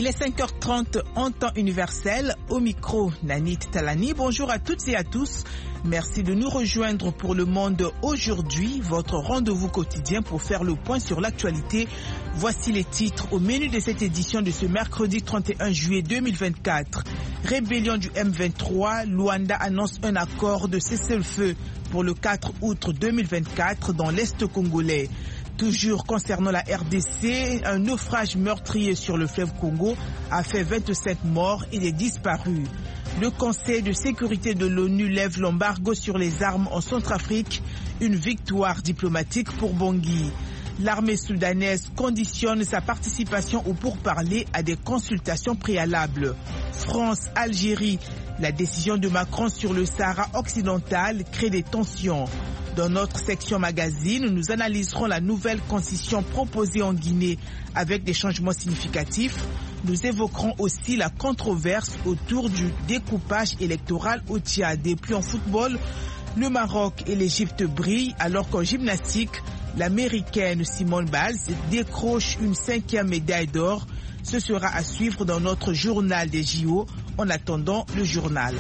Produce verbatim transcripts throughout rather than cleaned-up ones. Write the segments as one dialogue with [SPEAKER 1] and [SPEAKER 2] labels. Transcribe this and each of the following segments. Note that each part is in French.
[SPEAKER 1] est cinq heures trente en temps universel. Au micro, Nanit Talani. Bonjour à toutes et à tous. Merci de nous rejoindre pour Le Monde aujourd'hui, votre rendez-vous quotidien pour faire le point sur l'actualité. Voici les titres au menu de cette édition de ce mercredi trente et un juillet deux mille vingt-quatre. Rébellion du M vingt-trois, Luanda annonce un accord de cessez-le-feu pour le quatre août deux mille vingt-quatre dans l'Est congolais. Toujours concernant la R D C, un naufrage meurtrier sur le fleuve Congo a fait vingt-sept morts et des disparus. Le Conseil de sécurité de l'ONU lève l'embargo sur les armes en Centrafrique, une victoire diplomatique pour Bangui. L'armée soudanaise conditionne sa participation au pourparlers à des consultations préalables. France-Algérie, la décision de Macron sur le Sahara occidental crée des tensions. Dans notre section magazine, nous analyserons la nouvelle constitution proposée en Guinée avec des changements significatifs. Nous évoquerons aussi la controverse autour du découpage électoral au Tchad. Et puis en football, le Maroc et l'Égypte brillent alors qu'en gymnastique, l'américaine Simone Biles décroche une cinquième médaille d'or. Ce sera à suivre dans notre journal des J O. En attendant, le journal.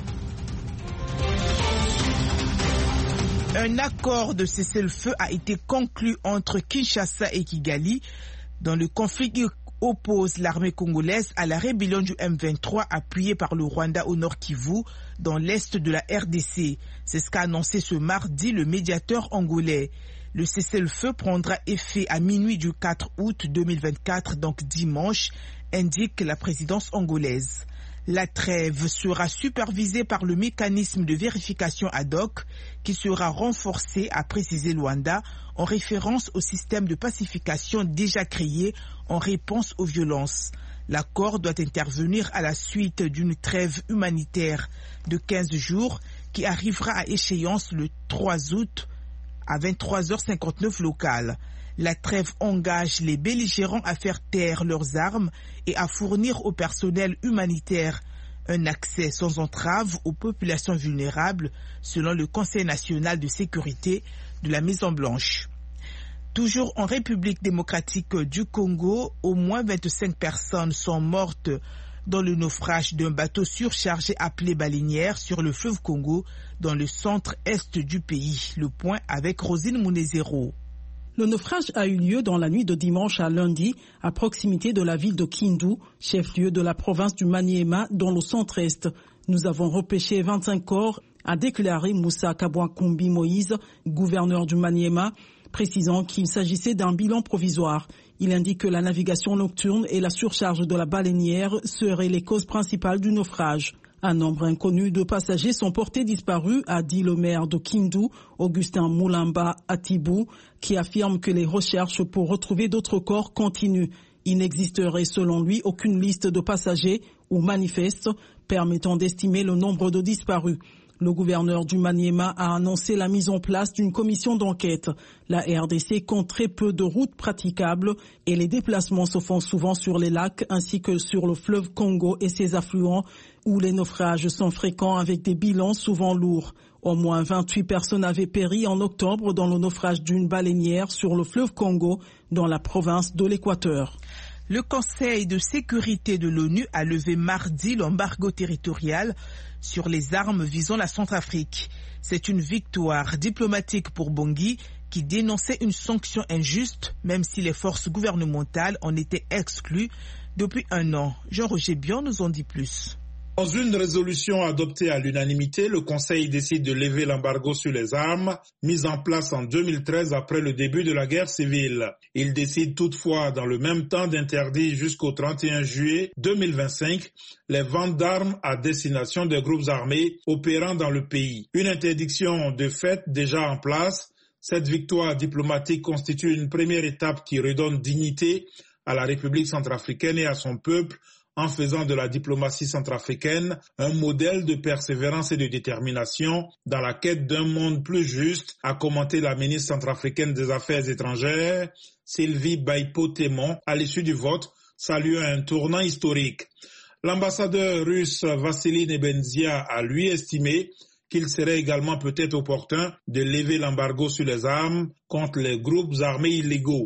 [SPEAKER 1] Un accord de cessez-le-feu a été conclu entre Kinshasa et Kigali dans le conflit qui oppose l'armée congolaise à la rébellion du M vingt-trois appuyée par le Rwanda au Nord Kivu dans l'est de la R D C. C'est ce qu'a annoncé ce mardi le médiateur angolais. Le cessez-le-feu prendra effet à minuit du quatre août deux mille vingt-quatre, donc dimanche, indique la présidence angolaise. La trêve sera supervisée par le mécanisme de vérification ad hoc qui sera renforcé, a précisé Luanda, en référence au système de pacification déjà créé en réponse aux violences. L'accord doit intervenir à la suite d'une trêve humanitaire de quinze jours qui arrivera à échéance le trois août à vingt-trois heures cinquante-neuf locales. La trêve engage les belligérants à faire taire leurs armes et à fournir au personnel humanitaire un accès sans entrave aux populations vulnérables, selon le Conseil national de sécurité de la Maison Blanche. Toujours en République démocratique du Congo, au moins vingt-cinq personnes sont mortes dans le naufrage d'un bateau surchargé appelé baleinière sur le fleuve Congo, dans le centre-est du pays. Le point avec Rosine Mounezero.
[SPEAKER 2] Le naufrage a eu lieu dans la nuit de dimanche à lundi, à proximité de la ville de Kindu, chef-lieu de la province du Maniema, dans le centre-est. Nous avons repêché vingt-cinq corps, a déclaré Moussa Kabouakoumbi Moïse, gouverneur du Maniema, précisant qu'il s'agissait d'un bilan provisoire. Il indique que la navigation nocturne et la surcharge de la baleinière seraient les causes principales du naufrage. Un nombre inconnu de passagers sont portés disparus, a dit le maire de Kindu, Augustin Moulamba Atibou, qui affirme que les recherches pour retrouver d'autres corps continuent. Il n'existerait selon lui aucune liste de passagers ou manifeste permettant d'estimer le nombre de disparus. Le gouverneur du Maniema a annoncé la mise en place d'une commission d'enquête. La R D C compte très peu de routes praticables et les déplacements se font souvent sur les lacs ainsi que sur le fleuve Congo et ses affluents où les naufrages sont fréquents avec des bilans souvent lourds. Au moins vingt-huit personnes avaient péri en octobre dans le naufrage d'une baleinière sur le fleuve Congo dans la province de l'Équateur.
[SPEAKER 1] Le Conseil de sécurité de l'ONU a levé mardi l'embargo territorial sur les armes visant la Centrafrique. C'est une victoire diplomatique pour Bangui qui dénonçait une sanction injuste, même si les forces gouvernementales en étaient exclues depuis un an. Jean-Roger Bion nous en dit plus.
[SPEAKER 3] Dans une résolution adoptée à l'unanimité, le Conseil décide de lever l'embargo sur les armes, mis en place en deux mille treize après le début de la guerre civile. Il décide toutefois dans le même temps d'interdire jusqu'au trente et un juillet deux mille vingt-cinq les ventes d'armes à destination des groupes armés opérant dans le pays. Une interdiction de fait déjà en place, cette victoire diplomatique constitue une première étape qui redonne dignité à la République centrafricaine et à son peuple, en faisant de la diplomatie centrafricaine un modèle de persévérance et de détermination dans la quête d'un monde plus juste, a commenté la ministre centrafricaine des Affaires étrangères, Sylvie Baipo-Témon, à l'issue du vote, saluant un tournant historique. L'ambassadeur russe Vassili Nebenzia a lui estimé qu'il serait également peut-être opportun de lever l'embargo sur les armes contre les groupes armés illégaux.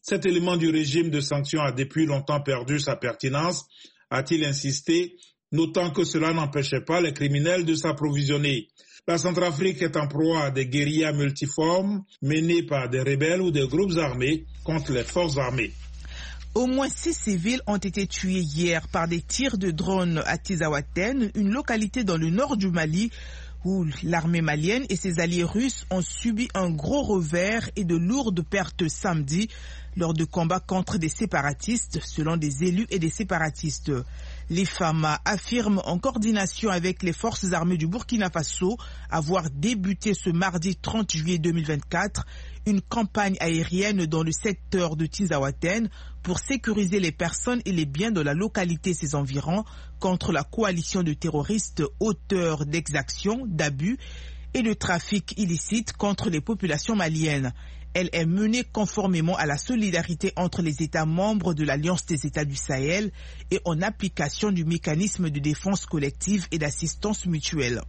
[SPEAKER 3] Cet élément du régime de sanctions a depuis longtemps perdu sa pertinence, a-t-il insisté, notant que cela n'empêchait pas les criminels de s'approvisionner. La Centrafrique est en proie à des guérillas multiformes menées par des rebelles ou des groupes armés contre les forces armées.
[SPEAKER 1] Au moins six civils ont été tués hier par des tirs de drones à Tizawaten, une localité dans le nord du Mali, où l'armée malienne et ses alliés russes ont subi un gros revers et de lourdes pertes samedi lors de combats contre des séparatistes, selon des élus et des séparatistes. Les F A M A affirment en coordination avec les forces armées du Burkina Faso avoir débuté ce mardi trente juillet deux mille vingt-quatre une campagne aérienne dans le secteur de Tizawaten pour sécuriser les personnes et les biens de la localité et ses environs contre la coalition de terroristes auteurs d'exactions, d'abus et de trafic illicite contre les populations maliennes. Elle est menée conformément à la solidarité entre les États membres de l'Alliance des États du Sahel et en application du mécanisme de défense collective et d'assistance mutuelle.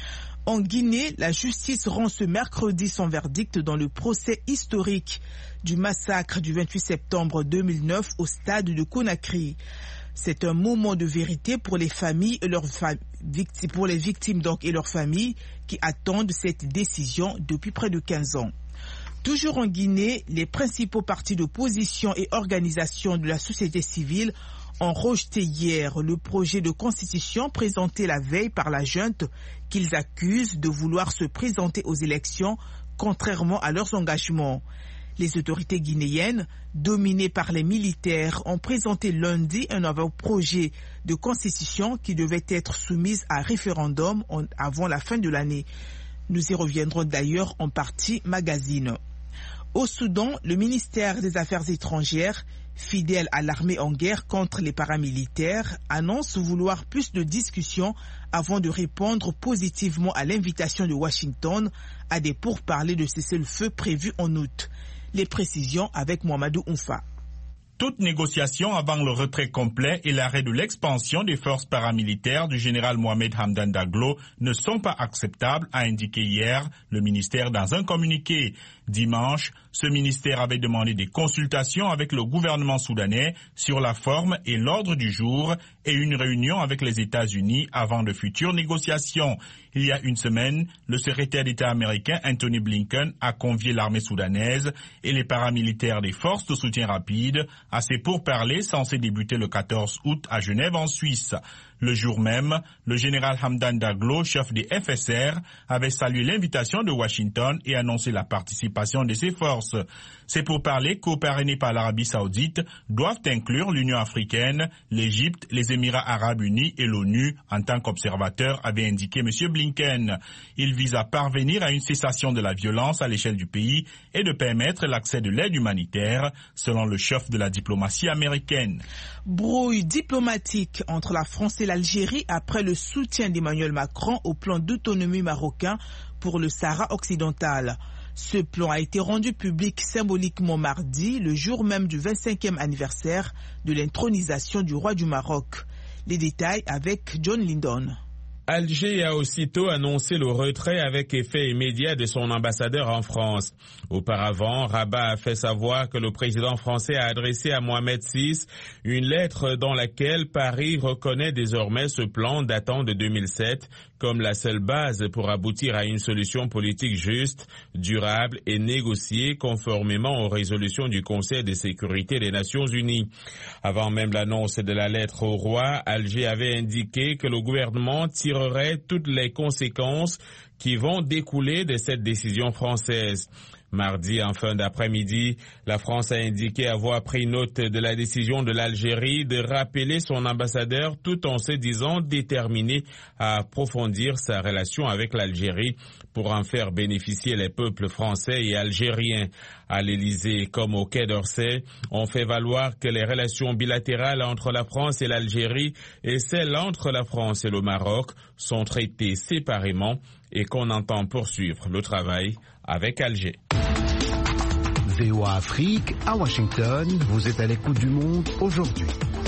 [SPEAKER 1] En Guinée, la justice rend ce mercredi son verdict dans le procès historique du massacre du vingt-huit septembre deux mille neuf au stade de Conakry. C'est un moment de vérité pour les familles et leurs fa- victimes, pour les victimes donc et leurs familles qui attendent cette décision depuis près de quinze ans. Toujours en Guinée, les principaux partis d'opposition et organisations de la société civile ont rejeté hier le projet de constitution présenté la veille par la junte qu'ils accusent de vouloir se présenter aux élections contrairement à leurs engagements. Les autorités guinéennes, dominées par les militaires, ont présenté lundi un nouveau projet de constitution qui devait être soumise à référendum avant la fin de l'année. Nous y reviendrons d'ailleurs en partie magazine. Au Soudan, le ministère des Affaires étrangères, fidèle à l'armée en guerre contre les paramilitaires, annonce vouloir plus de discussions avant de répondre positivement à l'invitation de Washington à des pourparlers de cessez-le-feu prévus en août. Les précisions avec Mohamedou Oumfa.
[SPEAKER 4] Toute négociation avant le retrait complet et l'arrêt de l'expansion des forces paramilitaires du général Mohamed Hamdan Daglo ne sont pas acceptables, a indiqué hier le ministère dans un communiqué. Dimanche, ce ministère avait demandé des consultations avec le gouvernement soudanais sur la forme et l'ordre du jour et une réunion avec les États-Unis avant de futures négociations. Il y a une semaine, le secrétaire d'État américain Anthony Blinken a convié l'armée soudanaise et les paramilitaires des forces de soutien rapide à ces pourparlers censés débuter le quatorze août à Genève en Suisse. Le jour même, le général Hamdan Daglo, chef des F S R, avait salué l'invitation de Washington et annoncé la participation de ses forces. Ces pourparlers, coparrainés par l'Arabie saoudite, doivent inclure l'Union africaine, l'Égypte, les Émirats arabes unis et l'ONU en tant qu'observateurs, avait indiqué M. Blinken. Il vise à parvenir à une cessation de la violence à l'échelle du pays et de permettre l'accès de l'aide humanitaire, selon le chef de la diplomatie américaine.
[SPEAKER 1] Brouille diplomatique entre la France et l'Algérie après le soutien d'Emmanuel Macron au plan d'autonomie marocain pour le Sahara occidental. Ce plan a été rendu public symboliquement mardi, le jour même du vingt-cinquième anniversaire de l'intronisation du roi du Maroc. Les détails avec John Lindon.
[SPEAKER 5] Alger a aussitôt annoncé le retrait avec effet immédiat de son ambassadeur en France. Auparavant, Rabat a fait savoir que le président français a adressé à Mohamed six une lettre dans laquelle Paris reconnaît désormais ce plan datant de deux mille sept comme la seule base pour aboutir à une solution politique juste, durable et négociée conformément aux résolutions du Conseil de sécurité des Nations Unies. Avant même l'annonce de la lettre au roi, Alger avait indiqué que le gouvernement tirerait toutes les conséquences qui vont découler de cette décision française. Mardi, en fin d'après-midi, la France a indiqué avoir pris note de la décision de l'Algérie de rappeler son ambassadeur tout en se disant déterminé à approfondir sa relation avec l'Algérie pour en faire bénéficier les peuples français et algériens. À l'Élysée comme au Quai d'Orsay, on fait valoir que les relations bilatérales entre la France et l'Algérie et celles entre la France et le Maroc sont traitées séparément et qu'on entend poursuivre le travail avec Alger.
[SPEAKER 6] V O A Afrique, à Washington, vous êtes à l'écoute du monde aujourd'hui.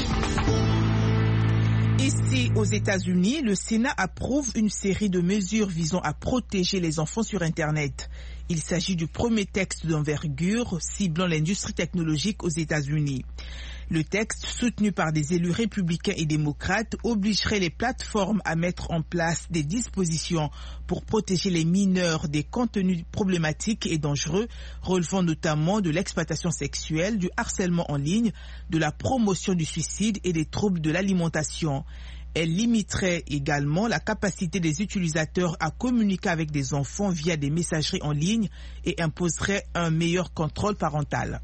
[SPEAKER 1] Ici, aux États-Unis, le Sénat approuve une série de mesures visant à protéger les enfants sur Internet. Il s'agit du premier texte d'envergure ciblant l'industrie technologique aux États-Unis. Le texte, soutenu par des élus républicains et démocrates, obligerait les plateformes à mettre en place des dispositions pour protéger les mineurs des contenus problématiques et dangereux, relevant notamment de l'exploitation sexuelle, du harcèlement en ligne, de la promotion du suicide et des troubles de l'alimentation. Elle limiterait également la capacité des utilisateurs à communiquer avec des enfants via des messageries en ligne et imposerait un meilleur contrôle parental.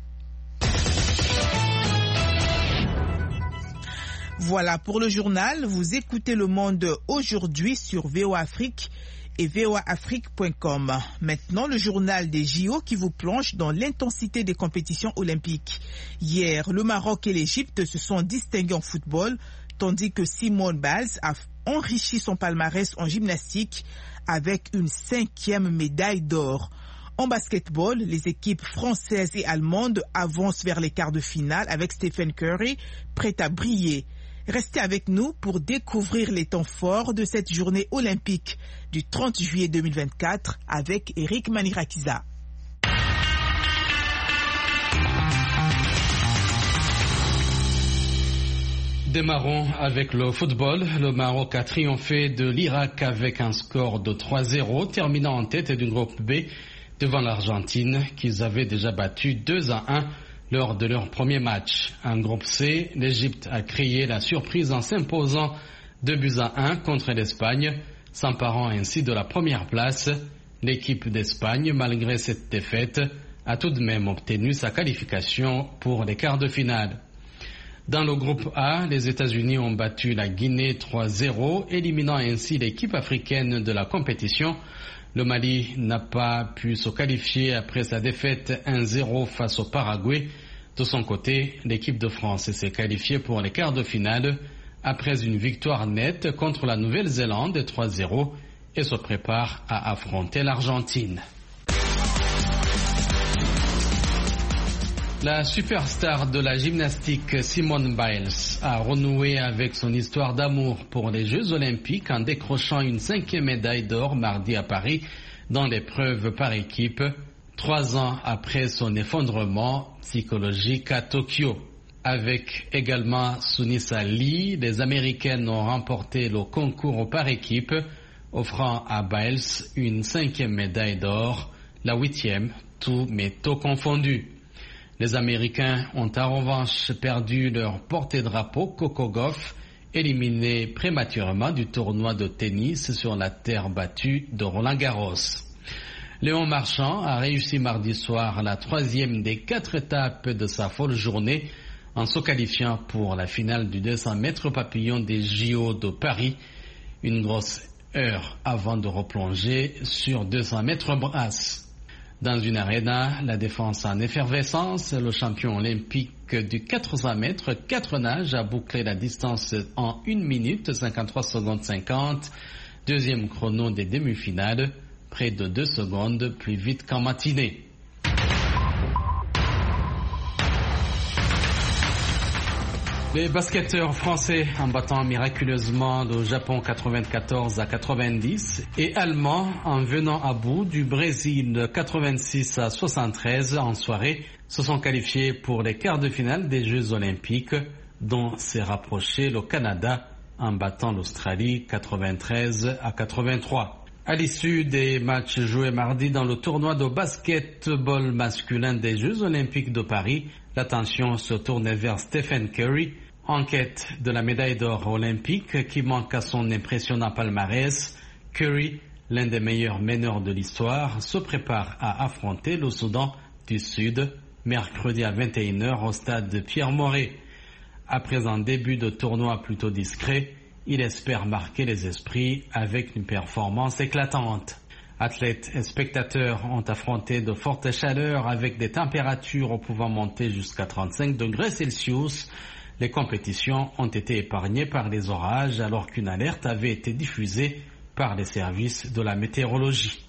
[SPEAKER 1] Voilà pour le journal. Vous écoutez Le Monde aujourd'hui sur V O A Afrique et V O A Afrique point com. Maintenant, le journal des J O qui vous plonge dans l'intensité des compétitions olympiques. Hier, le Maroc et l'Égypte se sont distingués en football, tandis que Simone Biles a enrichi son palmarès en gymnastique avec une cinquième médaille d'or. En basketball, les équipes françaises et allemandes avancent vers les quarts de finale avec Stephen Curry, prêt à briller. Restez avec nous pour découvrir les temps forts de cette journée olympique du trente juillet deux mille vingt-quatre avec Eric Manirakiza.
[SPEAKER 7] Démarrons avec le football. Le Maroc a triomphé de l'Irak avec un score de trois zéro, terminant en tête du groupe B devant l'Argentine qu'ils avaient déjà battu deux à un lors de leur premier match. En groupe C, l'Égypte a créé la surprise en s'imposant deux buts à un contre l'Espagne, s'emparant ainsi de la première place. L'équipe d'Espagne, malgré cette défaite, a tout de même obtenu sa qualification pour les quarts de finale. Dans le groupe A, les États-Unis ont battu la Guinée trois zéro, éliminant ainsi l'équipe africaine de la compétition. Le Mali n'a pas pu se qualifier après sa défaite un zéro face au Paraguay. De son côté, l'équipe de France s'est qualifiée pour les quarts de finale après une victoire nette contre la Nouvelle-Zélande trois zéro et se prépare à affronter l'Argentine. La superstar de la gymnastique Simone Biles a renoué avec son histoire d'amour pour les Jeux Olympiques en décrochant une cinquième médaille d'or mardi à Paris dans l'épreuve par équipe, trois ans après son effondrement psychologique à Tokyo. Avec également Sunisa Lee, les Américaines ont remporté le concours par équipe, offrant à Biles une cinquième médaille d'or, la huitième, tout métaux confondus. Les Américains ont en revanche perdu leur porte-drapeau Coco Gauff, éliminé prématurément du tournoi de tennis sur la terre battue de Roland-Garros. Léon Marchand a réussi mardi soir la troisième des quatre étapes de sa folle journée en se qualifiant pour la finale du deux cents mètres papillon des J O de Paris, une grosse heure avant de replonger sur deux cents mètres brasse. Dans une aréna, la défense en effervescence, le champion olympique du quatre cents mètres, quatre nages a bouclé la distance en une minute cinquante-trois secondes cinquante, deuxième chrono des demi-finales, près de deux secondes plus vite qu'en matinée. Les basketteurs français en battant miraculeusement le Japon quatre-vingt-quatorze à quatre-vingt-dix et allemands en venant à bout du Brésil quatre-vingt-six à soixante-treize en soirée se sont qualifiés pour les quarts de finale des Jeux Olympiques dont s'est rapproché le Canada en battant l'Australie quatre-vingt-treize à quatre-vingt-trois. À l'issue des matchs joués mardi dans le tournoi de basketball masculin des Jeux Olympiques de Paris, l'attention se tourne vers Stephen Curry, en quête de la médaille d'or olympique qui manque à son impressionnant palmarès. Curry, l'un des meilleurs meneurs de l'histoire, se prépare à affronter le Soudan du Sud mercredi à vingt et une heures au stade Pierre-Moré. Après un début de tournoi plutôt discret, il espère marquer les esprits avec une performance éclatante. Athlètes et spectateurs ont affronté de fortes chaleurs avec des températures pouvant monter jusqu'à trente-cinq degrés Celsius. Les compétitions ont été épargnées par les orages alors qu'une alerte avait été diffusée par les services de la météorologie.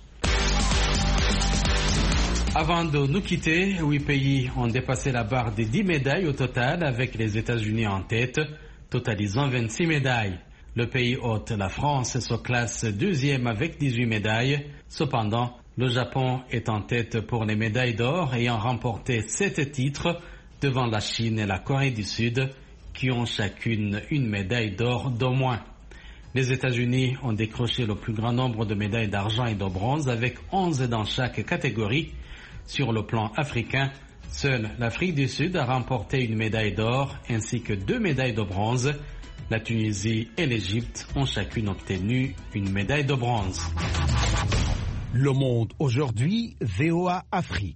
[SPEAKER 7] Avant de nous quitter, huit pays ont dépassé la barre des dix médailles au total avec les États-Unis en tête, totalisant vingt-six médailles. Le pays hôte, la France, se classe deuxième avec dix-huit médailles. Cependant, Le Japon est en tête pour les médailles d'or, ayant remporté sept titres devant la Chine et la Corée du Sud, qui ont chacune une médaille d'or d'au moins. Les États-Unis ont décroché le plus grand nombre de médailles d'argent et de bronze, avec onze dans chaque catégorie. Sur le plan africain, seule l'Afrique du Sud a remporté une médaille d'or ainsi que deux médailles de bronze. La Tunisie et l'Égypte ont chacune obtenu une médaille de bronze.
[SPEAKER 6] Le Monde aujourd'hui, V O A Afrique.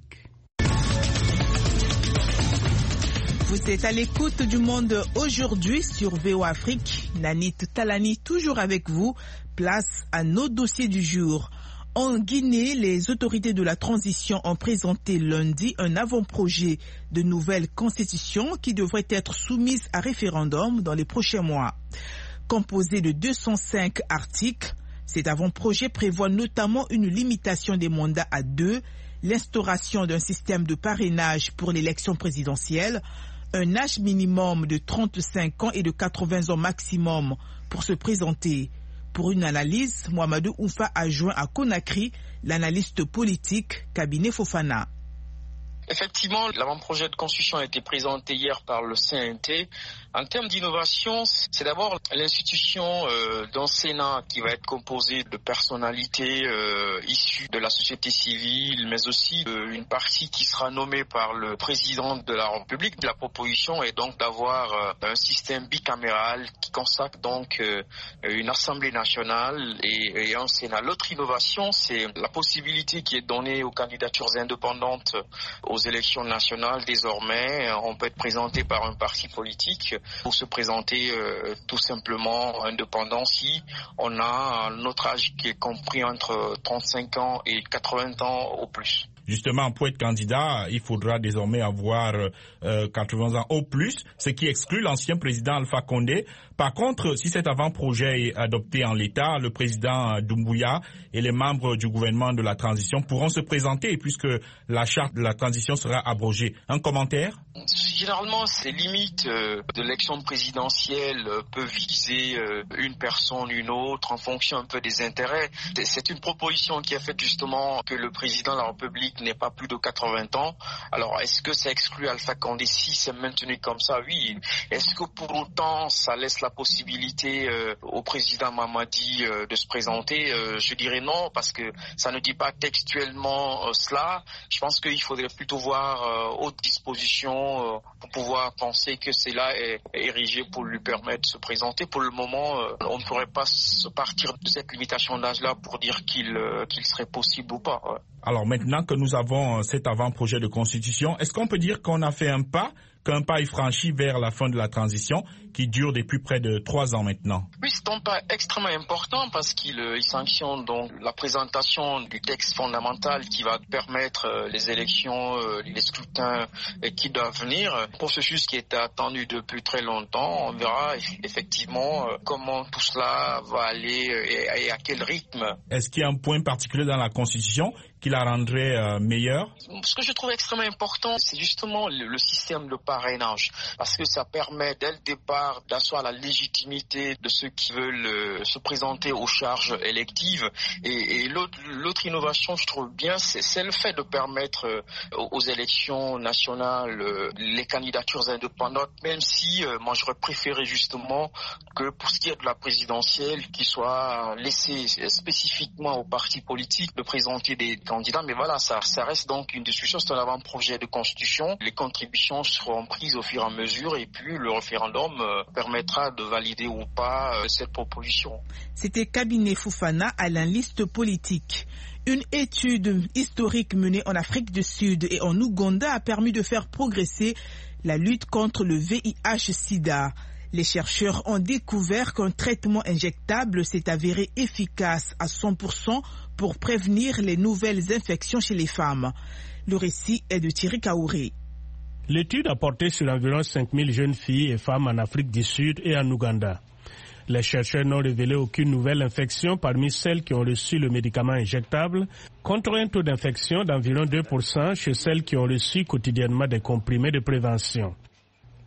[SPEAKER 1] Vous êtes à l'écoute du Monde aujourd'hui sur V O A Afrique. Nanit Talani toujours avec vous. Place à nos dossiers du jour. En Guinée, les autorités de la transition ont présenté lundi un avant-projet de nouvelle constitution qui devrait être soumise à référendum dans les prochains mois. Composé de deux cent cinq articles, cet avant-projet prévoit notamment une limitation des mandats à deux, l'instauration d'un système de parrainage pour l'élection présidentielle, un âge minimum de trente-cinq ans et de quatre-vingts ans maximum pour se présenter. Pour une analyse, Mohamedou Oufa a joint à Conakry l'analyste politique Cabinet Fofana.
[SPEAKER 8] Effectivement, l'avant-projet de constitution a été présenté hier par le C N T. En termes d'innovation, c'est d'abord l'institution euh, d'un Sénat qui va être composé de personnalités euh, issues de la société civile, mais aussi euh, une partie qui sera nommée par le président de la République. La proposition est donc d'avoir euh, un système bicaméral qui consacre donc euh, une Assemblée nationale et, et un Sénat. L'autre innovation, c'est la possibilité qui est donnée aux candidatures indépendantes aux élections nationales. Désormais, on peut être présenté par un parti politique pour se présenter euh, tout simplement indépendant si on a notre âge qui est compris entre trente-cinq ans et quatre-vingts ans au plus.
[SPEAKER 4] Justement, pour être candidat, il faudra désormais avoir euh, quatre-vingts ans au plus, ce qui exclut l'ancien président Alpha Condé. Par contre, si cet avant-projet est adopté en l'état, le président Doumbouya et les membres du gouvernement de la transition pourront se présenter puisque la charte de la transition sera abrogée. Un commentaire ?
[SPEAKER 8] Généralement, ces limites euh, de l'élection présidentielle euh, peuvent viser euh, une personne, une autre, en fonction un peu des intérêts. C'est une proposition qui a fait justement que le président de la République n'ait pas plus de quatre-vingts ans. Alors, est-ce que ça exclut Alpha Condé si c'est maintenu comme ça? Oui. Est-ce que pour autant, ça laisse la possibilité euh, au président Mamadi euh, de se présenter? euh, Je dirais non, parce que ça ne dit pas textuellement euh, cela. Je pense qu'il faudrait plutôt voir euh, autre disposition euh, pour pouvoir penser que cela est érigé pour lui permettre de se présenter. Pour le moment, euh, on ne pourrait pas se partir de cette limitation d'âge-là pour dire qu'il euh, qu'il serait possible ou pas. Ouais.
[SPEAKER 4] Alors maintenant que nous avons cet avant-projet de constitution, est-ce qu'on peut dire qu'on a fait un pas, qu'un pas est franchi vers la fin de la transition qui dure depuis près de trois ans maintenant?
[SPEAKER 8] Oui, c'est un pas extrêmement important parce qu'il il sanctionne donc la présentation du texte fondamental qui va permettre euh, les élections, euh, les scrutins euh, qui doivent venir. Un processus qui était attendu depuis très longtemps. On verra effectivement euh, comment tout cela va aller euh, et, et à quel rythme.
[SPEAKER 4] Est-ce qu'il y a un point particulier dans la Constitution qui la rendrait euh, meilleure?
[SPEAKER 8] Ce que je trouve extrêmement important, c'est justement le, le système de parrainage, parce que ça permet dès le départ d'asseoir la légitimité de ceux qui veulent euh, se présenter aux charges électives. Et, et l'autre, l'autre innovation, je trouve bien, c'est, c'est le fait de permettre euh, aux élections nationales euh, les candidatures indépendantes, même si euh, moi j'aurais préféré justement que pour ce qui est de la présidentielle, qu'il soit laissé spécifiquement aux partis politiques de présenter des candidats. Mais voilà, ça, ça reste donc une discussion, c'est un avant-projet de constitution. Les contributions seront prises au fur et à mesure et puis le référendum euh, permettra de valider ou pas euh, cette proposition.
[SPEAKER 1] C'était Cabinet Fofana, analyste politique. Une étude historique menée en Afrique du Sud et en Ouganda a permis de faire progresser la lutte contre le V I H sida. Les chercheurs ont découvert qu'un traitement injectable s'est avéré efficace à cent pour cent pour prévenir les nouvelles infections chez les femmes. Le récit est de Thierry Kaouré.
[SPEAKER 9] L'étude a porté sur environ cinq mille jeunes filles et femmes en Afrique du Sud et en Ouganda. Les chercheurs n'ont révélé aucune nouvelle infection parmi celles qui ont reçu le médicament injectable, contre un taux d'infection d'environ deux pour cent chez celles qui ont reçu quotidiennement des comprimés de prévention.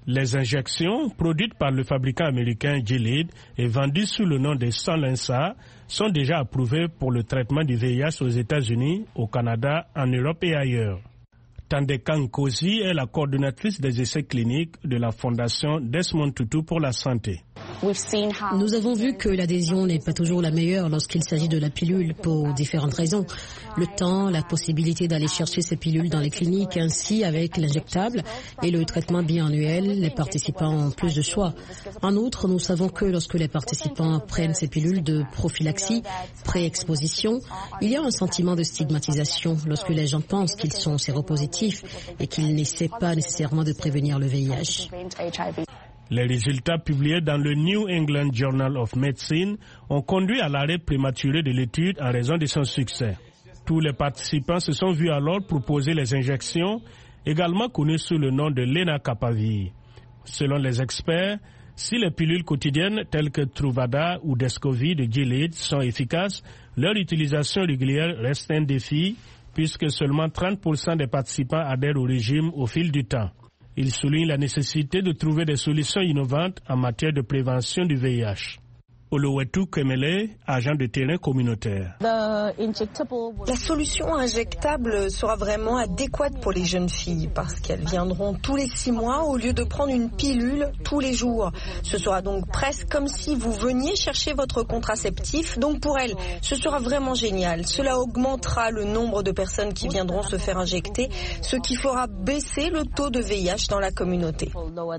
[SPEAKER 9] Les injections, produites par le fabricant américain Gilead et vendues sous le nom de Solensa, sont déjà approuvées pour le traitement du V I H aux États-Unis, au Canada, en Europe et ailleurs. Tandeka Nkosi est la coordonnatrice des essais cliniques de la Fondation Desmond Tutu pour la santé.
[SPEAKER 10] Nous avons vu que l'adhésion n'est pas toujours la meilleure lorsqu'il s'agit de la pilule pour différentes raisons. Le temps, la possibilité d'aller chercher ces pilules dans les cliniques, ainsi avec l'injectable et le traitement biannuel, les participants ont plus de choix. En outre, nous savons que lorsque les participants prennent ces pilules de prophylaxie, pré-exposition, il y a un sentiment de stigmatisation lorsque les gens pensent qu'ils sont séropositifs et qu'ils n'essaient pas nécessairement de prévenir le V I H.
[SPEAKER 9] Les résultats publiés dans le New England Journal of Medicine ont conduit à l'arrêt prématuré de l'étude en raison de son succès. Tous les participants se sont vus alors proposer les injections, également connues sous le nom de lenacapavir. Selon les experts, si les pilules quotidiennes telles que Truvada ou Descovy de Gilead sont efficaces, leur utilisation régulière reste un défi, puisque seulement trente pour cent des participants adhèrent au régime au fil du temps. Il souligne la nécessité de trouver des solutions innovantes en matière de prévention du V I H. Olowetu Kemele, agent de terrain communautaire.
[SPEAKER 11] La solution injectable sera vraiment adéquate pour les jeunes filles parce qu'elles viendront tous les six mois au lieu de prendre une pilule tous les jours. Ce sera donc presque comme si vous veniez chercher votre contraceptif. Donc pour elles, ce sera vraiment génial. Cela augmentera le nombre de personnes qui viendront se faire injecter, ce qui fera baisser le taux de V I H dans la communauté.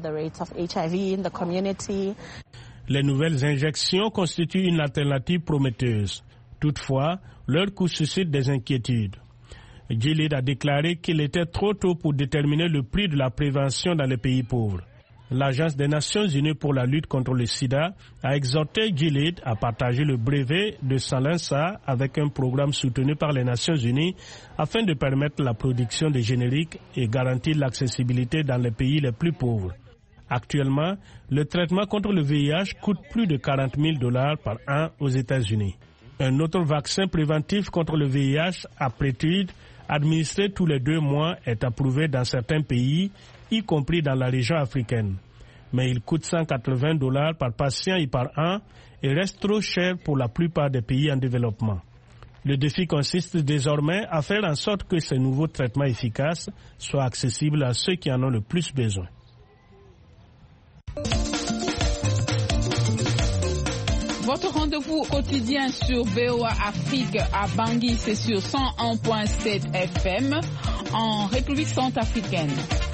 [SPEAKER 9] Les nouvelles injections constituent une alternative prometteuse. Toutefois, leur coût suscite des inquiétudes. Gilead a déclaré qu'il était trop tôt pour déterminer le prix de la prévention dans les pays pauvres. L'Agence des Nations Unies pour la lutte contre le sida a exhorté Gilead à partager le brevet de Solensa avec un programme soutenu par les Nations Unies afin de permettre la production de génériques et garantir l'accessibilité dans les pays les plus pauvres. Actuellement, le traitement contre le V I H coûte plus de quarante mille dollars par an aux États-Unis. Un autre vaccin préventif contre le V I H, Apretide, administré tous les deux mois, est approuvé dans certains pays, y compris dans la région africaine. Mais il coûte cent quatre-vingts dollars par patient et par an et reste trop cher pour la plupart des pays en développement. Le défi consiste désormais à faire en sorte que ces nouveaux traitements efficaces soient accessibles à ceux qui en ont le plus besoin.
[SPEAKER 12] Votre rendez-vous quotidien sur V O A Afrique à Bangui, c'est sur cent un virgule sept F M en République centrafricaine.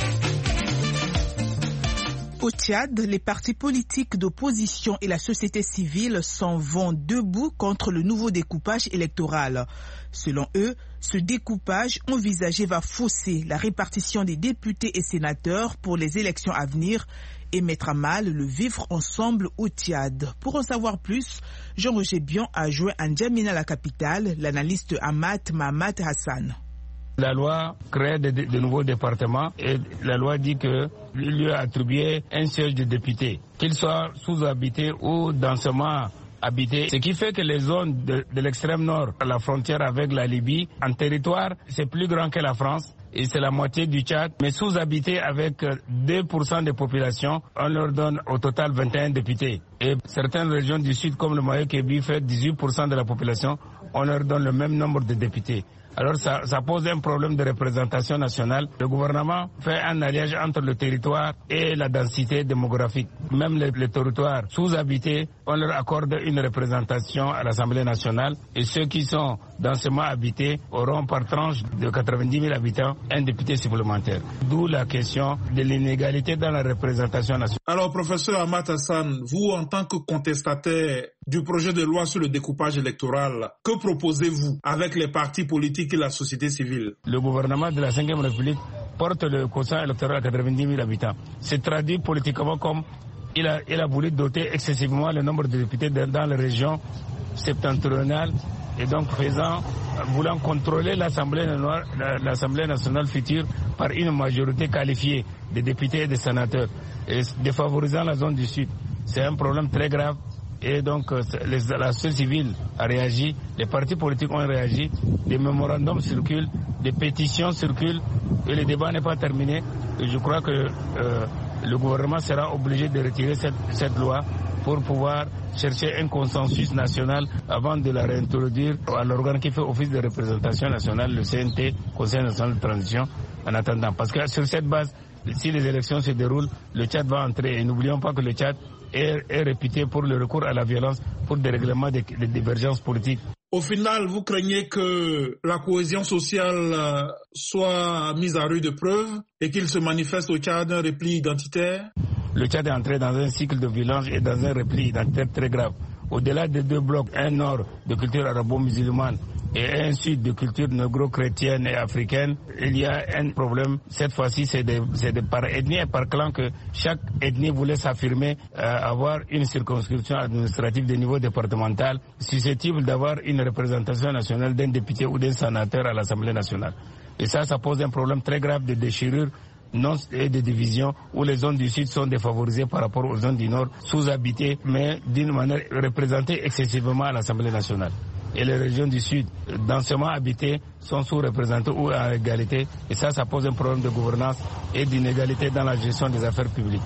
[SPEAKER 1] Au Tchad, les partis politiques d'opposition et la société civile s'en vont debout contre le nouveau découpage électoral. Selon eux, ce découpage envisagé va fausser la répartition des députés et sénateurs pour les élections à venir et mettre à mal le vivre ensemble au Tchad. Pour en savoir plus, Jean-Roger Bion a joint à N'Djamena, la capitale, l'analyste Amat Mahamat Hassan.
[SPEAKER 13] La loi crée de, de nouveaux départements et la loi dit qu'il lui a attribué un siège de député, qu'il soit sous-habité ou densément habité. Ce qui fait que les zones de, de l'extrême nord, à la frontière avec la Libye, en territoire, c'est plus grand que la France. Et c'est la moitié du Tchad, mais sous-habité avec deux pour cent des populations, on leur donne au total vingt et un députés. Et certaines régions du sud, comme le Moyen-Kébi, fait dix-huit pour cent de la population, on leur donne le même nombre de députés. Alors ça, ça pose un problème de représentation nationale. Le gouvernement fait un alliage entre le territoire et la densité démographique. Même les, les territoires sous-habités, on leur accorde une représentation à l'Assemblée nationale. Et ceux qui sont densément habités auront par tranche de quatre-vingt-dix mille habitants un député supplémentaire. D'où la question de l'inégalité dans la représentation nationale.
[SPEAKER 3] Alors, professeur Amat Hassan, vous, en tant que contestataire du projet de loi sur le découpage électoral, que proposez-vous avec les partis politiques et la société civile?
[SPEAKER 13] Le gouvernement de la cinquième République porte le quotient électoral à quatre-vingt-dix mille habitants. C'est traduit politiquement comme il a, il a voulu doter excessivement le nombre de députés dans les régions septentrionales et donc faisant, voulant contrôler l'Assemblée, l'Assemblée nationale future par une majorité qualifiée de députés et de sénateurs et défavorisant la zone du Sud. C'est un problème très grave. Et donc, les, la société civile a réagi, les partis politiques ont réagi, des mémorandums circulent, des pétitions circulent, et le débat n'est pas terminé. Et je crois que euh, le gouvernement sera obligé de retirer cette, cette loi pour pouvoir chercher un consensus national avant de la réintroduire à l'organe qui fait office de représentation nationale, le C N T, Conseil national de transition, en attendant. Parce que sur cette base, si les élections se déroulent, le Tchad va entrer. Et n'oublions pas que le Tchad est, est réputé pour le recours à la violence pour des règlements de, de divergences politiques.
[SPEAKER 3] Au final, vous craignez que la cohésion sociale soit mise à rude épreuve et qu'il se manifeste au Tchad un repli identitaire?
[SPEAKER 13] Le Tchad est entré dans un cycle de violence et dans un repli identitaire très grave. Au-delà des deux blocs, un nord de culture arabo-musulmane et un sud de culture négro-chrétienne et africaine, il y a un problème. Cette fois-ci, c'est de, c'est de par ethnie et par clan que chaque ethnie voulait s'affirmer, euh, avoir une circonscription administrative de niveau départemental susceptible d'avoir une représentation nationale d'un député ou d'un sénateur à l'Assemblée nationale. Et ça, ça pose un problème très grave de déchirure non et de division où les zones du sud sont défavorisées par rapport aux zones du nord, sous-habitées, mais d'une manière représentées excessivement à l'Assemblée nationale. Et les régions du sud, densément habitées, sont sous-représentées ou à égalité. Et ça, ça pose un problème de gouvernance et d'inégalité dans la gestion des affaires publiques.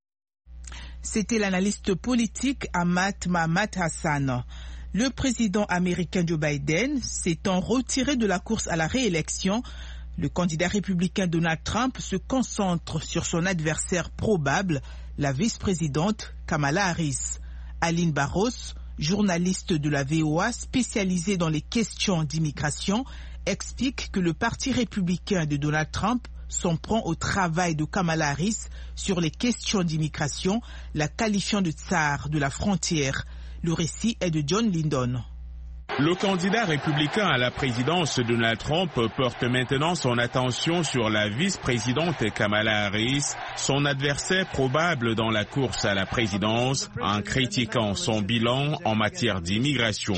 [SPEAKER 1] C'était l'analyste politique Ahmad Mahmad Hassan. Le président américain Joe Biden s'étant retiré de la course à la réélection, le candidat républicain Donald Trump se concentre sur son adversaire probable, la vice-présidente Kamala Harris. Aline Barros, journaliste de la V O A spécialisée dans les questions d'immigration, explique que le parti républicain de Donald Trump s'en prend au travail de Kamala Harris sur les questions d'immigration, la qualifiant de tsar de la frontière. Le récit est de John Lyndon.
[SPEAKER 5] Le candidat républicain à la présidence, Donald Trump, porte maintenant son attention sur la vice-présidente Kamala Harris, son adversaire probable dans la course à la présidence, en critiquant son bilan en matière d'immigration.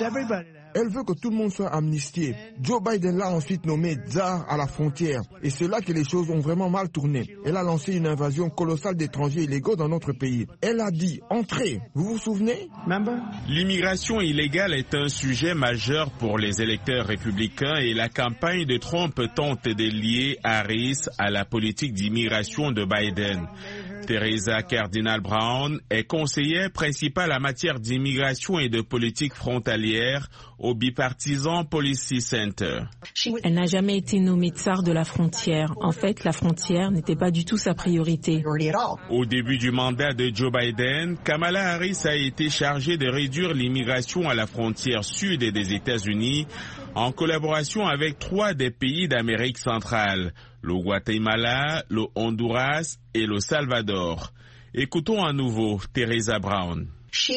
[SPEAKER 14] Elle veut que tout le monde soit amnistié. Joe Biden l'a ensuite nommé tsar à la frontière. Et c'est là que les choses ont vraiment mal tourné. Elle a lancé une invasion colossale d'étrangers illégaux dans notre pays. Elle a dit « Entrez ». Vous vous souvenez?
[SPEAKER 5] L'immigration illégale est un sujet majeur pour les électeurs républicains et la campagne de Trump tente de lier Harris à la politique d'immigration de Biden. Teresa Cardinal Brown est conseillère principale en matière d'immigration et de politique frontalière au Bipartisan Policy Center.
[SPEAKER 15] Elle n'a jamais été nommée tsar de la frontière. En fait, la frontière n'était pas du tout sa priorité.
[SPEAKER 5] Au début du mandat de Joe Biden, Kamala Harris a été chargée de réduire l'immigration à la frontière sud des États-Unis en collaboration avec trois des pays d'Amérique centrale, le Guatemala, le Honduras et le Salvador. Écoutons à nouveau Teresa Brown.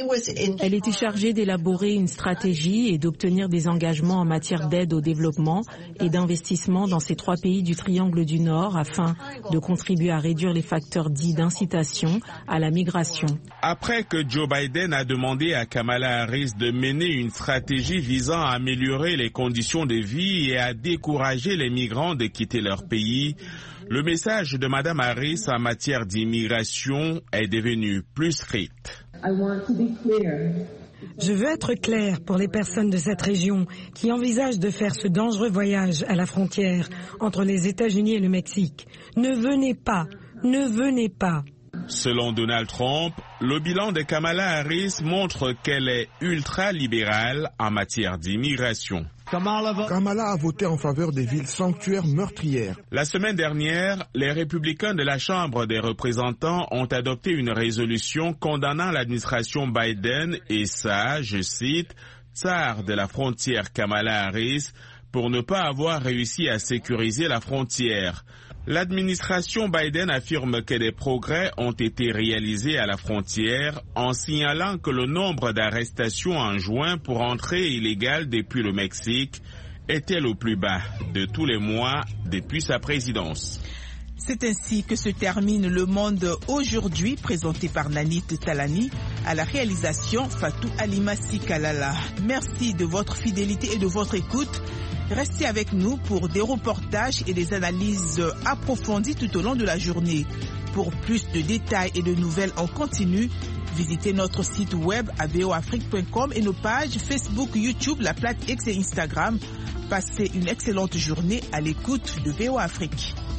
[SPEAKER 15] Elle était chargée d'élaborer une stratégie et d'obtenir des engagements en matière d'aide au développement et d'investissement dans ces trois pays du triangle du Nord afin de contribuer à réduire les facteurs dits d'incitation à la migration.
[SPEAKER 5] Après que Joe Biden a demandé à Kamala Harris de mener une stratégie visant à améliorer les conditions de vie et à décourager les migrants de quitter leur pays, le message de Mme Harris en matière d'immigration est devenu plus strict.
[SPEAKER 16] Je veux être clair pour les personnes de cette région qui envisagent de faire ce dangereux voyage à la frontière entre les États-Unis et le Mexique. Ne venez pas, ne venez pas.
[SPEAKER 5] Selon Donald Trump, le bilan de Kamala Harris montre qu'elle est ultra-libérale en matière d'immigration.
[SPEAKER 14] Kamala a voté en faveur des villes sanctuaires meurtrières.
[SPEAKER 5] La semaine dernière, les républicains de la Chambre des représentants ont adopté une résolution condamnant l'administration Biden et ça, je cite, « tsar de la frontière Kamala Harris » pour ne pas avoir réussi à sécuriser la frontière. L'administration Biden affirme que des progrès ont été réalisés à la frontière en signalant que le nombre d'arrestations en juin pour entrée illégale depuis le Mexique était le plus bas de tous les mois depuis sa présidence.
[SPEAKER 1] C'est ainsi que se termine Le Monde aujourd'hui, présenté par Nanit Talani, à la réalisation Fatou Alimassi Kalala. Merci de votre fidélité et de votre écoute. Restez avec nous pour des reportages et des analyses approfondies tout au long de la journée. Pour plus de détails et de nouvelles en continu, visitez notre site web à v o afrique point com et nos pages Facebook, YouTube, la plate X et Instagram. Passez une excellente journée à l'écoute de V O Afrique.